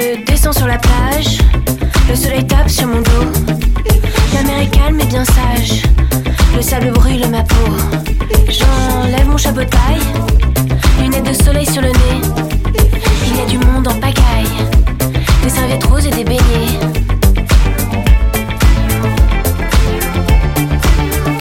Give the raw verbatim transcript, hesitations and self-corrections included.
Je descends sur la plage, le soleil tape sur mon dos. La mer est calme et bien sage, le sable brûle ma peau. J'enlève mon chapeau de paille, lunettes de soleil sur le nez. Il y a du monde en paille.